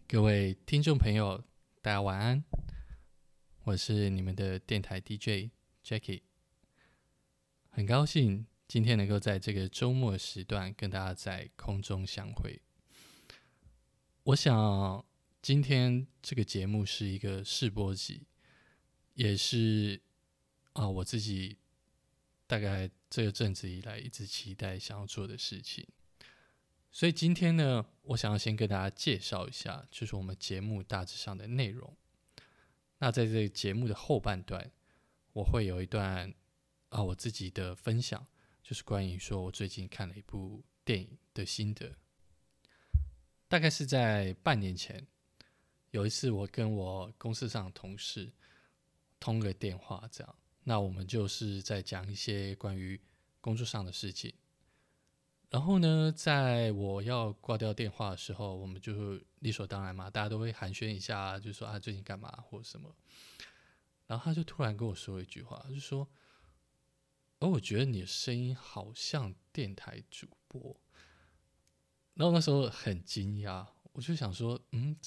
各位听众朋友，大家晚安，我是你们的电台 DJ Jackie， 很高兴今天能够在这个周末时段跟大家在空中相会。我想今天这个节目是一个试播集，也是我自己大概这个阵子以来一直期待想要做的事情。所以今天呢，我想要先跟大家介绍一下，就是我们节目大致上的内容。那在这个节目的后半段，我会有一段我自己的分享，就是关于说我最近看了一部电影的心得。大概是在半年前，有一次我跟我公司上的同事通个电话，这样，那我们就是在讲一些关于工作上的事情。然后呢，在我要挂掉电话的时候，我们就理所当然嘛，大家都会寒暄一下，就说最近干嘛或者什么。然后他就突然跟我说一句话，就说：我觉得你的声音好像电台主播。然后那时候很惊讶，我就想说，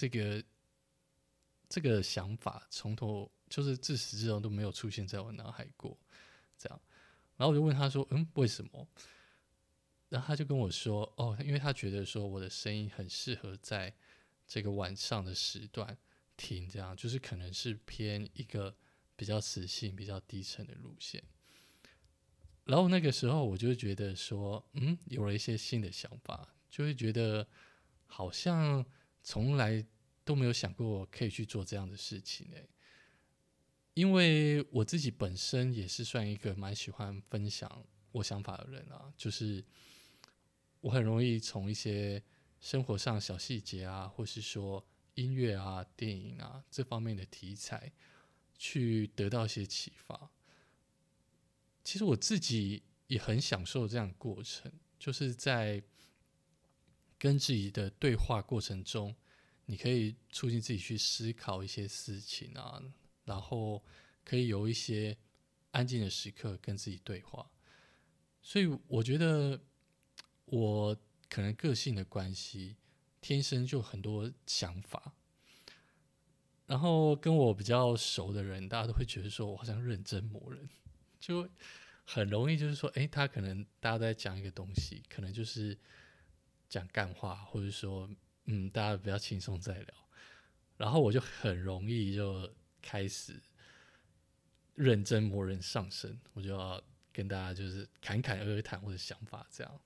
这个想法从头就是自始至终都没有出现在我脑海过，这样。然后我就问他说，为什么？然后他就跟我说，因为他觉得说我的声音很适合在这个晚上的时段听，这样就是可能是偏一个比较磁性、比较低沉的路线。然后那个时候我就觉得说，有了一些新的想法，就会觉得好像从来都没有想过可以去做这样的事情因为我自己本身也是算一个蛮喜欢分享我想法的人啊，就是我很容易从一些生活上小细节啊，或是说音乐啊、电影啊这方面的题材，去得到一些启发。其实我自己也很享受这样的过程，就是在跟自己的对话过程中，你可以促进自己去思考一些事情啊，然后可以有一些安静的时刻跟自己对话。所以我觉得我可能个性的关系，天生就很多想法，然后跟我比较熟的人，大家都会觉得说我好像认真磨人，就很容易就是说，他可能大家都在讲一个东西，可能就是讲干话，或者说，大家比较轻松在聊，然后我就很容易就开始认真磨人上身，我就要跟大家就是侃侃而谈我的想法，这样。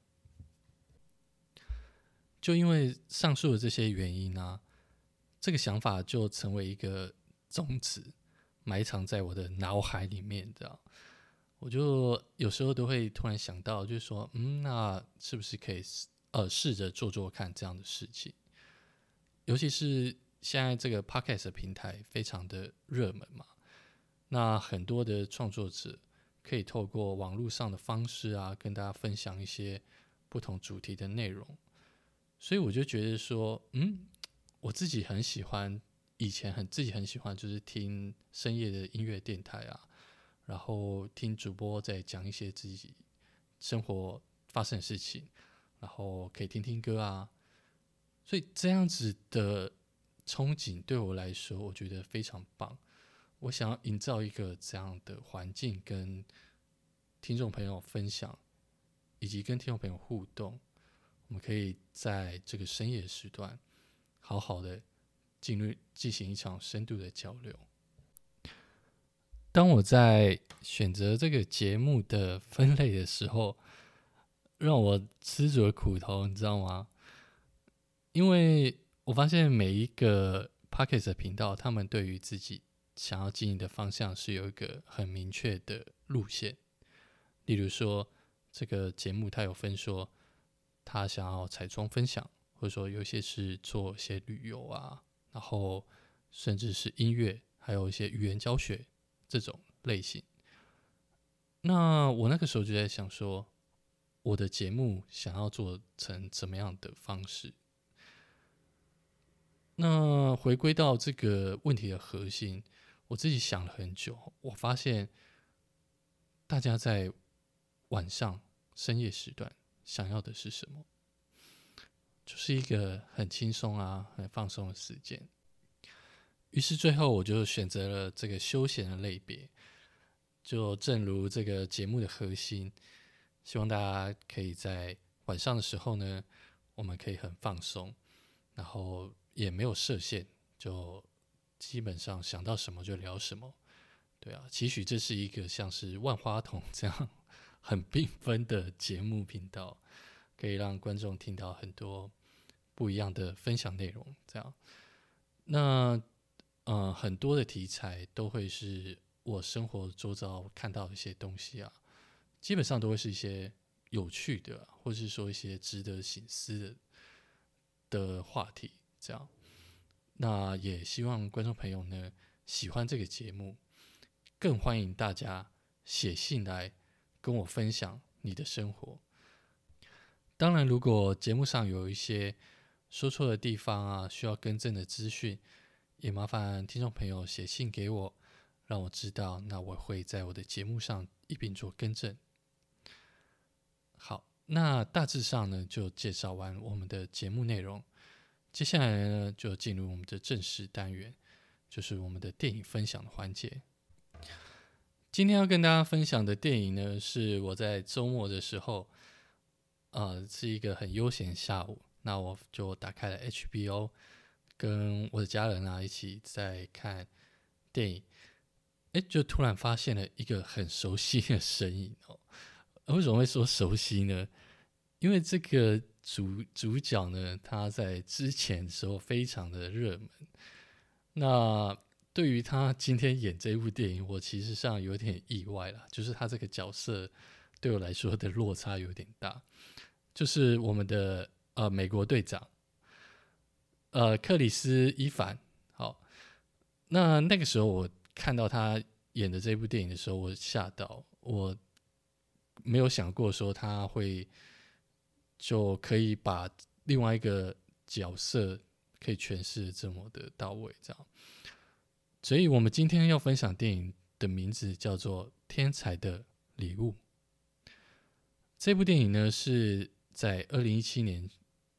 就因为上述的这些原因啊，这个想法就成为一个种子，埋藏在我的脑海里面，这样。我就有时候都会突然想到，就是说，那是不是可以试着做做看这样的事情？尤其是现在这个 Podcast 的平台非常的热门嘛，那很多的创作者可以透过网络上的方式啊，跟大家分享一些不同主题的内容。所以我就觉得说，我自己很喜欢，以前自己很喜欢，就是听深夜的音乐电台啊，然后听主播在讲一些自己生活发生的事情，然后可以听听歌啊，所以这样子的憧憬对我来说，我觉得非常棒。我想要营造一个这样的环境，跟听众朋友分享，以及跟听众朋友互动。我们可以在这个深夜时段，好好的进行一场深度的交流。当我在选择这个节目的分类的时候，让我吃足了苦头，你知道吗？因为我发现每一个 Podcast 的频道，他们对于自己想要经营的方向是有一个很明确的路线。例如说，这个节目它有分说，他想要彩妆分享，或者说有些是做一些旅游啊，然后甚至是音乐，还有一些语言教学这种类型。那我那个时候就在想说，我的节目想要做成怎么样的方式？那回归到这个问题的核心，我自己想了很久，我发现大家在晚上深夜时段想要的是什么？就是一个很轻松啊、很放松的时间。于是最后我就选择了这个休闲的类别，就正如这个节目的核心，希望大家可以在晚上的时候呢，我们可以很放松，然后也没有设限，就基本上想到什么就聊什么。对啊，期许这是一个像是万花筒这样很缤纷的节目频道，可以让观众听到很多不一样的分享内容。这样，那很多的题材都会是我生活周遭看到的一些东西啊，基本上都会是一些有趣的啊，或是说一些值得省思的话题。这样，那也希望观众朋友呢喜欢这个节目，更欢迎大家写信来跟我分享你的生活。当然，如果节目上有一些说错的地方啊，需要更正的资讯，也麻烦听众朋友写信给我，让我知道，那我会在我的节目上一并做更正。好，那大致上呢就介绍完我们的节目内容，接下来呢就进入我们的正式单元，就是我们的电影分享的环节。今天要跟大家分享的电影呢，是我在周末的时候，是一个很悠闲的下午，那我就打开了 HBO， 跟我的家人啊一起在看电影，就突然发现了一个很熟悉的身影哦。为什么会说熟悉呢？因为这个主角呢，他在之前的时候非常的热门。那对于他今天演这部电影，我其实上有点意外啦，就是他这个角色对我来说的落差有点大。就是我们的美国队长，克里斯·伊凡。好，那个时候我看到他演的这部电影的时候，我吓到，我没有想过说他会就可以把另外一个角色可以诠释这么的到位，这样。所以我们今天要分享电影的名字叫做《天才的礼物》。这部电影呢是在2017年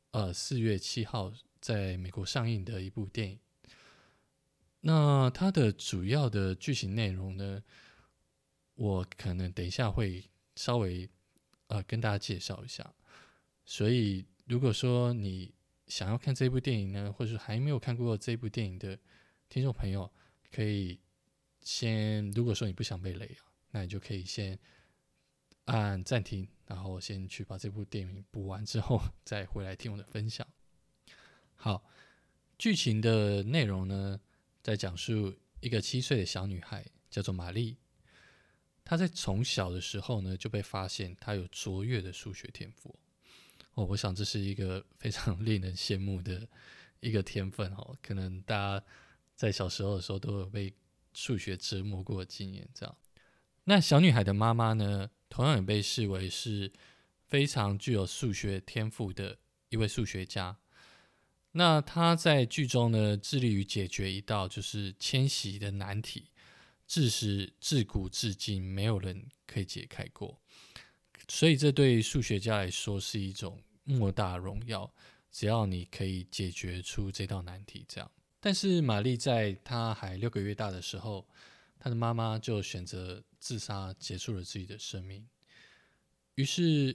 4月7号在美国上映的一部电影。那它的主要的剧情内容呢，我可能等一下会稍微跟大家介绍一下。所以如果说你想要看这部电影呢，或者还没有看过这部电影的听众朋友，可以先，如果说你不想被雷啊，那你就可以先按暂停，然后先去把这部电影补完之后，再回来听我的分享。好，剧情的内容呢，在讲述一个7岁的小女孩叫做玛丽，她在从小的时候呢就被发现她有卓越的数学天赋。我想这是一个非常令人羡慕的一个天分哦，可能大家在小时候的时候都有被数学折磨过的经验。这样，那小女孩的妈妈呢，同样也被视为是非常具有数学天赋的一位数学家。那她在剧中呢，致力于解决一道就是迁徙的难题，自古至今没有人可以解开过。所以这对数学家来说是一种莫大荣耀，只要你可以解决出这道难题这样。但是玛丽在她还6个月大的时候，她的妈妈就选择自杀，结束了自己的生命。于是，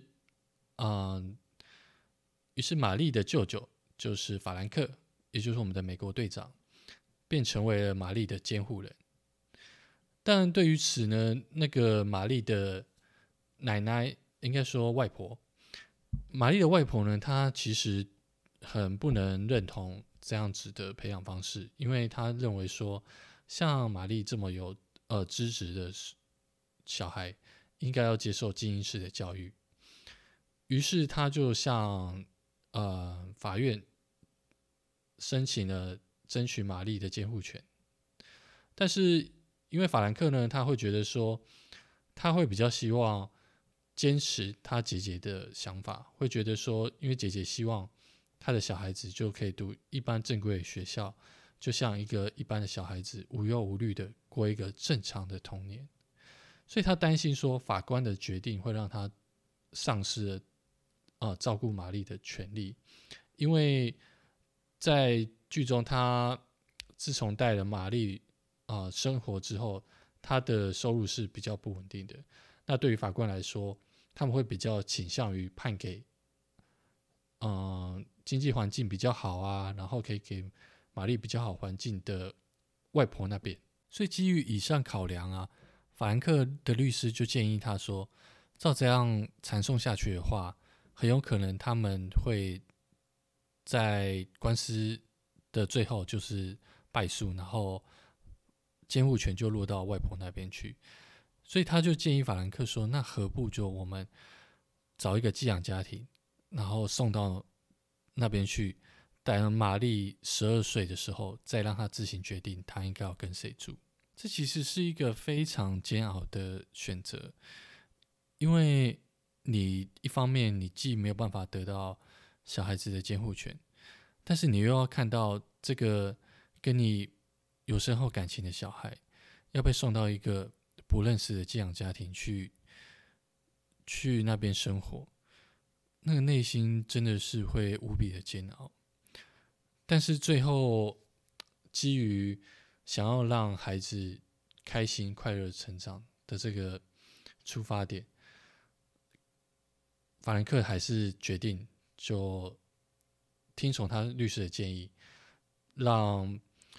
玛丽的舅舅就是法兰克，也就是我们的美国队长，便成为了玛丽的监护人。但对于此呢，那个玛丽的奶奶，应该说外婆，玛丽的外婆呢，她其实很不能认同这样子的培养方式，因为她认为说，像玛丽这么有资质的小孩，应该要接受精英式的教育。于是她就向法院申请了争取玛丽的监护权。但是因为法兰克呢，他会觉得说，他会比较希望坚持他姐姐的想法，会觉得说，因为姐姐希望他的小孩子就可以读一般正规的学校，就像一个一般的小孩子无忧无虑的过一个正常的童年，所以他担心说法官的决定会让他丧失了照顾玛丽的权利， 因为在剧中他自从带了玛丽生活之后，他的收入是比较不稳定的。那对于法官来说，他们会比较倾向于判给经济环境比较好啊，然后可以给玛丽比较好环境的外婆那边。所以基于以上考量啊，法兰克的律师就建议他说，照这样缠讼下去的话，很有可能他们会在官司的最后就是败诉，然后监护权就落到外婆那边去。所以他就建议法兰克说，那何不就我们找一个寄养家庭，然后送到那边去，等玛丽12岁的时候，再让她自行决定她应该要跟谁住。这其实是一个非常煎熬的选择，因为你一方面你既没有办法得到小孩子的监护权，但是你又要看到这个跟你有深厚感情的小孩要被送到一个不认识的寄养家庭去那边生活，那个内心真的是会无比的煎熬。但是最后基于想要让孩子开心快乐成长的这个出发点，法兰克还是决定就听从他律师的建议，让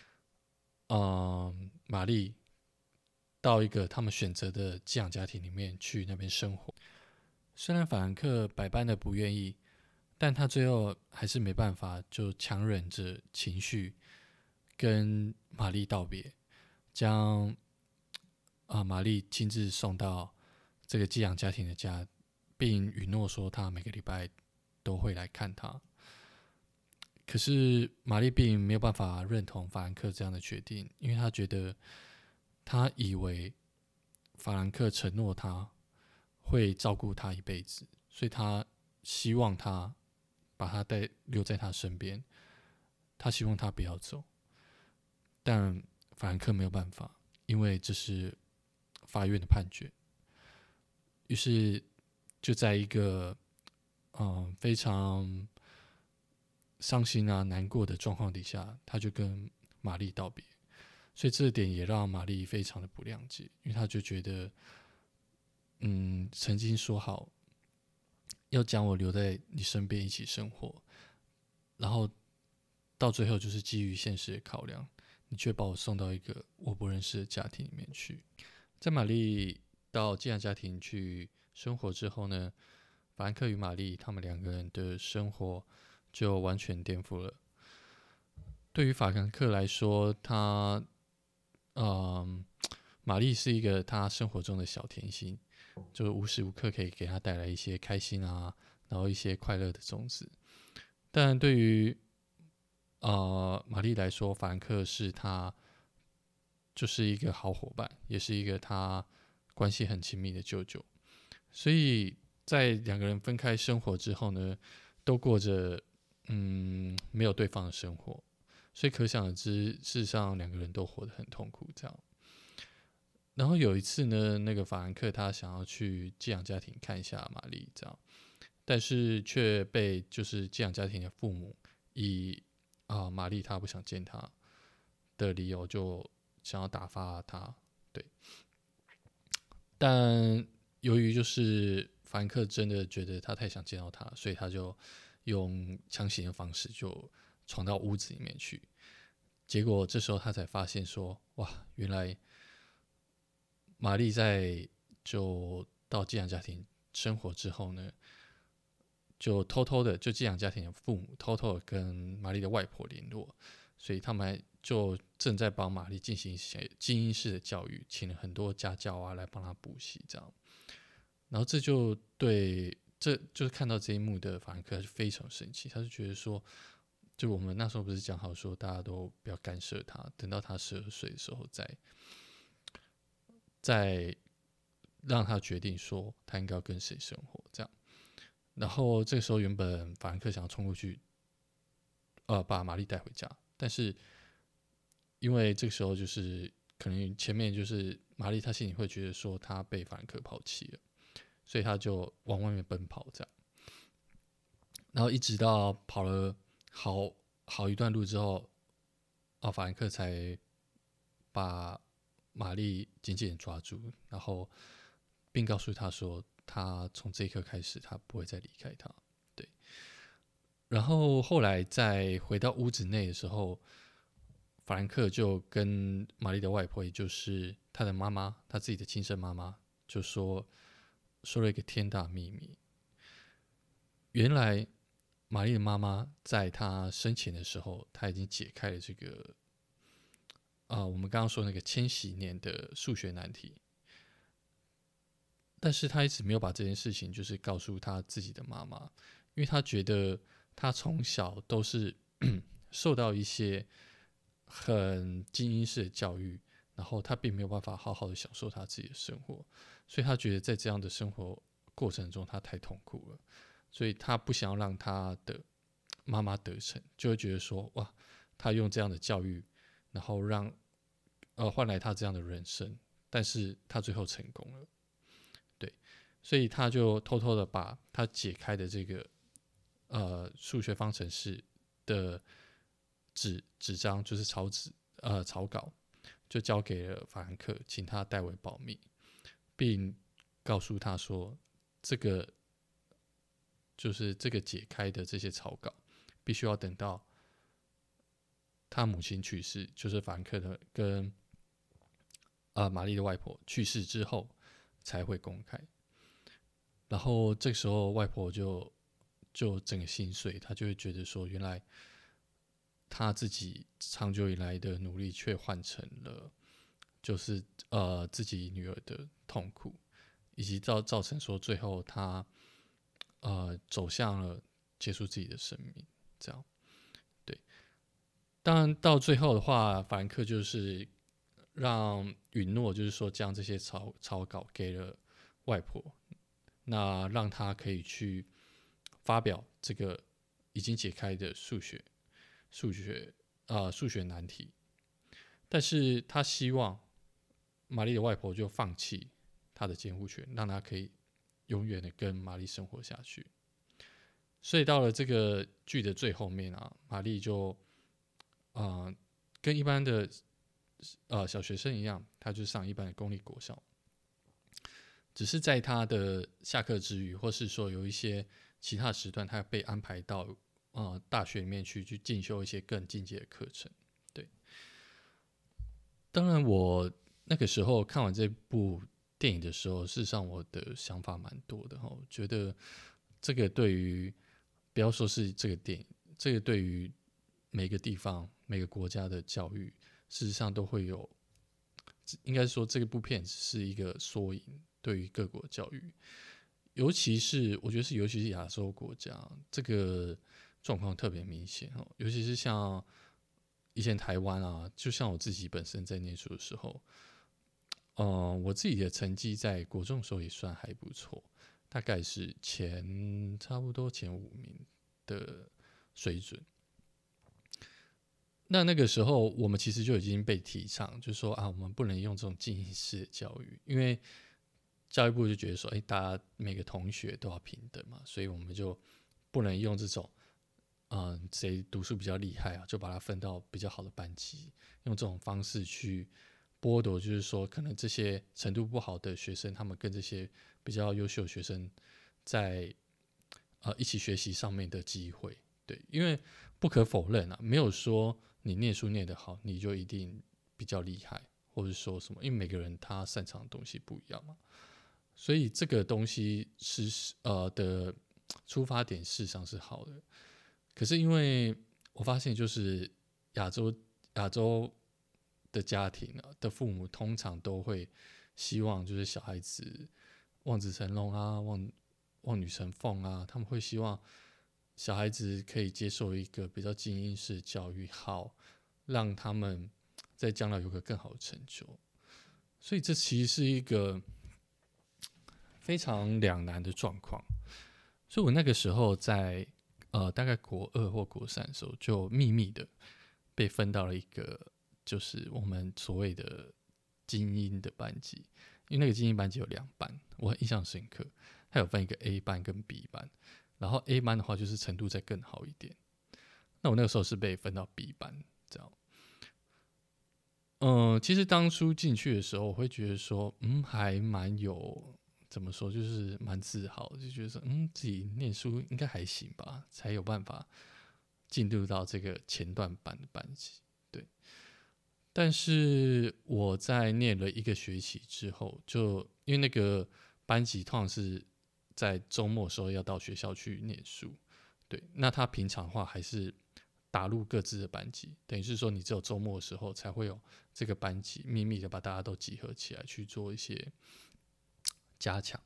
玛丽到一个他们选择的寄养家庭里面去那边生活。虽然法兰克百般的不愿意，但他最后还是没办法，就强忍着情绪跟玛丽道别，将玛丽亲自送到这个寄养家庭的家，并允诺说他每个礼拜都会来看他。可是玛丽并没有办法认同法兰克这样的决定，因为他觉得他以为法兰克承诺他会照顾他一辈子，所以他希望他把他留在他身边，他希望他不要走。但法兰克没有办法，因为这是法院的判决。于是就在一个非常伤心啊难过的状况底下，他就跟玛丽道别。所以这点也让玛丽非常的不谅解，因为他就觉得曾经说好要将我留在你身边一起生活，然后到最后就是基于现实的考量，你却把我送到一个我不认识的家庭里面去。在玛丽到寄养家庭去生活之后呢，法兰克与玛丽他们两个人的生活就完全颠覆了。对于法兰克来说，玛丽是一个他生活中的小甜心，就无时无刻可以给他带来一些开心啊，然后一些快乐的种子。但对于玛丽来说，法兰克是他就是一个好伙伴，也是一个他关系很亲密的舅舅。所以在两个人分开生活之后呢，都过着没有对方的生活，所以可想而知，事实上两个人都活得很痛苦这样。然后有一次呢，那个法兰克他想要去寄养家庭看一下玛丽这样，但是却被就是寄养家庭的父母以玛丽她不想见他的理由，就想要打发他。对，但由于就是法兰克真的觉得他太想见到他，所以他就用强行的方式就闯到屋子里面去。结果这时候他才发现说，哇，原来玛丽在就到寄养家庭生活之后呢，就偷偷的，就寄养家庭的父母偷偷的跟玛丽的外婆联络，所以他们就正在帮玛丽进行一些精英式的教育，请了很多家教啊来帮她补习这样。然后这就是看到这一幕的法兰克非常生气，他就觉得说，就我们那时候不是讲好说大家都不要干涉他，等到他12岁的时候再让他决定说他应该要跟谁生活这样。然后这个时候原本法兰克想要冲过去把玛丽带回家，但是因为这个时候就是可能前面就是玛丽她心里会觉得说她被法兰克抛弃了，所以她就往外面奔跑这样。然后一直到跑了好一段路之后，法兰克才把玛丽紧紧抓住，然后并告诉他说，他从这一刻开始，他不会再离开他。对，然后后来再回到屋子内的时候，法兰克就跟玛丽的外婆，也就是他的妈妈，他自己的亲生妈妈，就说了一个天大秘密。原来玛丽的妈妈在她生前的时候，她已经解开了这个我们刚刚说那个千禧年的数学难题，但是她一直没有把这件事情就是告诉她自己的妈妈，因为她觉得她从小都是受到一些很精英式的教育，然后她并没有办法好好的享受她自己的生活，所以她觉得在这样的生活过程中，她太痛苦了，所以她不想要让她的妈妈得逞，就会觉得说，哇，她用这样的教育，然后换来她这样的人生，但是她最后成功了，对，所以她就偷偷的把她解开的这个数学方程式的纸张，就是草稿，就交给了法兰克，请他代为保密，并告诉他说，这个就是这个解开的这些草稿，必须要等到他母亲去世，就是法兰克的跟玛丽的外婆去世之后才会公开。然后这个时候外婆就整个心碎，她就会觉得说，原来她自己长久以来的努力，却换成了就是自己女儿的痛苦，以及造成说最后她走向了结束自己的生命，这样。对，当然到最后的话，法兰克就是允诺，就是说将这些草稿给了外婆，那让她可以去发表这个已经解开的数学难题，但是他希望玛丽的外婆就放弃她的监护权，让她可以永远的跟玛丽生活下去。所以到了这个剧的最后面啊，玛丽就跟一般的小学生一样，她就上一般的公立国小，只是在她的下课之余，或是说有一些其他时段，她被安排到大学里面去进修一些更进阶的课程。对，当然我那个时候看完这部电影的时候，事实上我的想法蛮多的哈，我觉得这个对于不要说是这个电影，这个对于每个地方、每个国家的教育，事实上都会有，应该说这部片是一个缩影，对于各国教育，尤其是我觉得是尤其是亚洲国家，这个状况特别明显哦，尤其是像以前台湾啊，就像我自己本身在念书的时候，我自己的成绩在国中的时候也算还不错，大概是差不多前5名的水准。那个时候，我们其实就已经被提倡，就是说我们不能用这种精英式的教育，因为教育部就觉得说，大家每个同学都要平等嘛，所以我们就不能用这种，谁读书比较厉害啊，就把他分到比较好的班级，用这种方式去剥夺，就是说可能这些程度不好的学生，他们跟这些比较优秀的学生在一起学习上面的机会。对，因为不可否认啊，没有说你念书念得好，你就一定比较厉害，或者说什么，因为每个人他擅长的东西不一样嘛。所以这个东西的出发点事实上是好的，可是因为我发现就是亚洲的家庭的父母通常都会希望就是小孩子望子成龙啊，望女成凤啊，他们会希望小孩子可以接受一个比较精英式的教育，好让他们在将来有个更好的成就。所以这其实是一个非常两难的状况。所以我那个时候在大概国2或国3的时候，就秘密的被分到了一个就是我们所谓的精英的班级，因为那个精英班级有2班，我很印象深刻，它有分一个 A 班跟 B 班，然后 A 班的话就是程度再更好一点， 那我那个时候是被分到 B 班，这样。其实当初进去的时候，我会觉得说，还蛮有怎么说，就是蛮自豪的，就觉得说，自己念书应该还行吧，才有办法进入到这个前段班的班级。对，但是我在念了1个学期之后，就因为那个班级通常是在周末的时候要到学校去念书，对，那他平常的话还是打入各自的班级，等于是说你只有周末的时候才会有这个班级秘密的把大家都集合起来去做一些加强。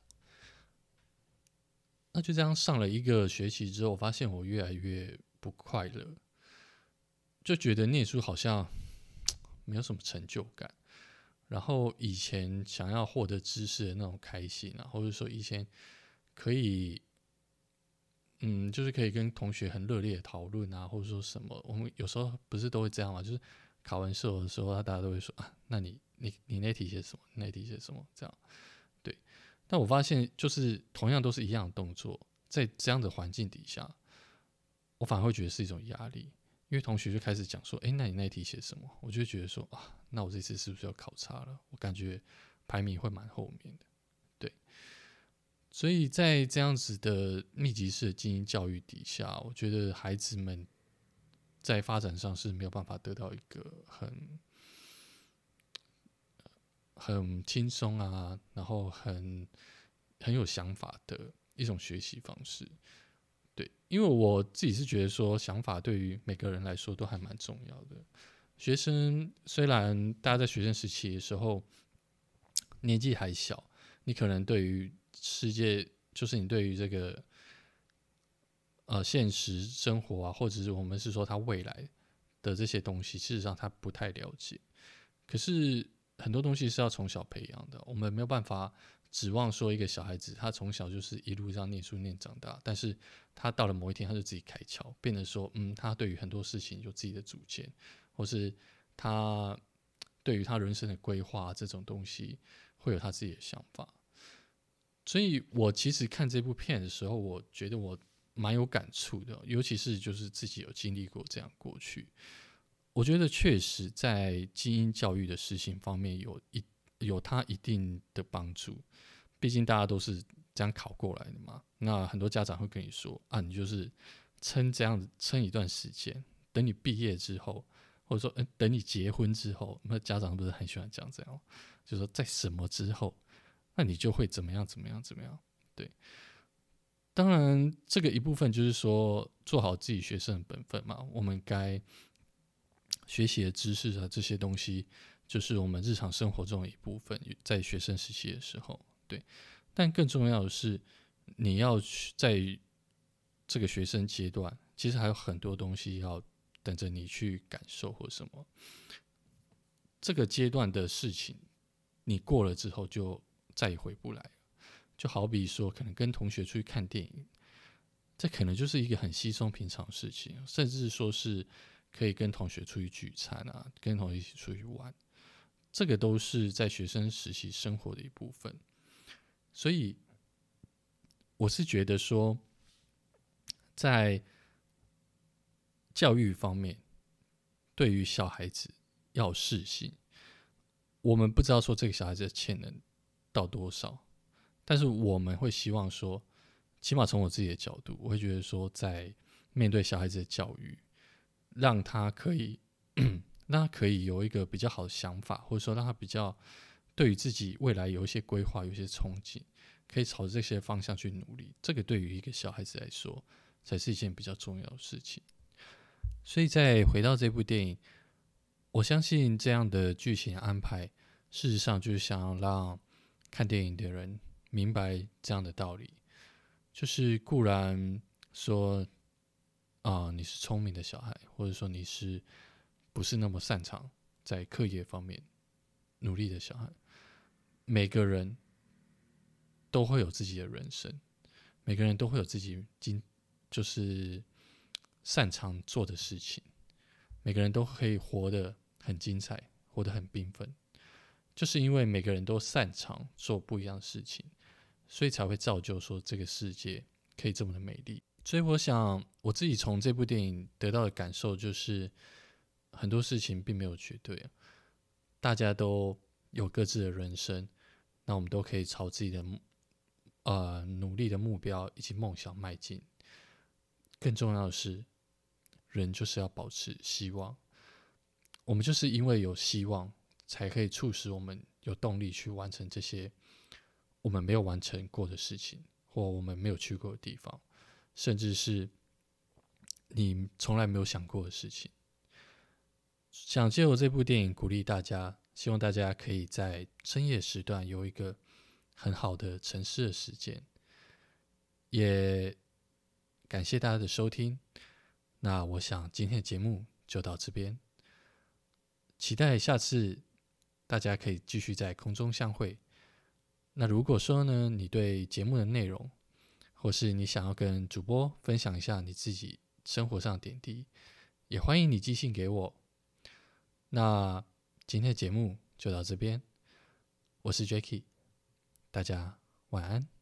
那就这样上了1个学期之后，我发现我越来越不快乐，就觉得念书好像没有什么成就感。然后以前想要获得知识的那种开心啊，或者说以前可以就是可以跟同学很热烈的讨论啊，或者说什么，我们有时候不是都会这样嘛，就是考完试的时候，大家都会说啊，那你那题写什么？那题写什么？这样，对。但我发现，就是同样都是一样的动作，在这样的环境底下，我反而会觉得是一种压力，因为同学就开始讲说，那你那题写什么？我就会觉得说啊，那我这次是不是要考差了？我感觉排名会蛮后面的，对。所以在这样子的密集式的精英教育底下，我觉得孩子们在发展上是没有办法得到一个很轻松啊，然后很有想法的一种学习方式。对，因为我自己是觉得说，想法对于每个人来说都还蛮重要的。学生虽然大家在学生时期的时候年纪还小，你可能对于世界，就是你对于这个现实生活啊，或者是我们是说他未来的这些东西，事实上他不太了解。可是很多东西是要从小培养的，我们没有办法指望说一个小孩子他从小就是一路上念书念长大，但是他到了某一天他就自己开窍，变得说他对于很多事情有自己的主见，或是他对于他人生的规划这种东西会有他自己的想法。所以我其实看这部片的时候，我觉得我蛮有感触的，尤其是就是自己有经历过这样过去。我觉得确实在精英教育的实行方面有它一定的帮助，毕竟大家都是这样考过来的嘛。那很多家长会跟你说啊，你就是撑一段时间，等你毕业之后，或者说等你结婚之后，那家长不是很喜欢讲这样，就是说在什么之后，那你就会怎么样怎么样怎么样。对，当然这个一部分就是说做好自己学生的本分嘛，我们该学习的知识啊，这些东西就是我们日常生活中的一部分，在学生时期的时候，对。但更重要的是，你要在这个学生阶段，其实还有很多东西要等着你去感受或什么。这个阶段的事情，你过了之后就再也回不来了。就好比说，可能跟同学出去看电影，这可能就是一个很稀松平常的事情，甚至说是可以跟同学出去聚餐啊，跟同学一起出去玩，这个都是在学生时期生活的一部分。所以我是觉得说，在教育方面，对于小孩子要适性，我们不知道说这个小孩子的潜能到多少，但是我们会希望说，起码从我自己的角度，我会觉得说，在面对小孩子的教育，让他可以让他可以有一个比较好的想法，或者说让他比较对于自己未来有一些规划、有一些憧憬，可以朝着这些方向去努力。这个对于一个小孩子来说，才是一件比较重要的事情。所以再回到这部电影，我相信这样的剧情安排，事实上就是想要让看电影的人明白这样的道理，就是固然说你是聪明的小孩，或者说你是不是那么擅长在课业方面努力的小孩，每个人都会有自己的人生，每个人都会有自己就是擅长做的事情，每个人都可以活得很精彩，活得很缤纷，就是因为每个人都擅长做不一样的事情，所以才会造就说这个世界可以这么的美丽。 所以我想我自己从这部电影得到的感受就是，很多事情并没有绝对，大家都有各自的人生，那我们都可以朝自己的努力的目标以及梦想迈进。更重要的是，人就是要保持希望。我们就是因为有希望，才可以促使我们有动力去完成这些我们没有完成过的事情，或我们没有去过的地方，甚至是你从来没有想过的事情。想借由这部电影鼓励大家，希望大家可以在深夜时段有一个很好的沉思的时间。也感谢大家的收听，那我想今天的节目就到这边，期待下次大家可以继续在空中相会。那如果说呢，你对节目的内容，或是你想要跟主播分享一下你自己生活上的点滴，也欢迎你寄信给我。那今天的节目就到这边，我是 Jacky，大家晚安。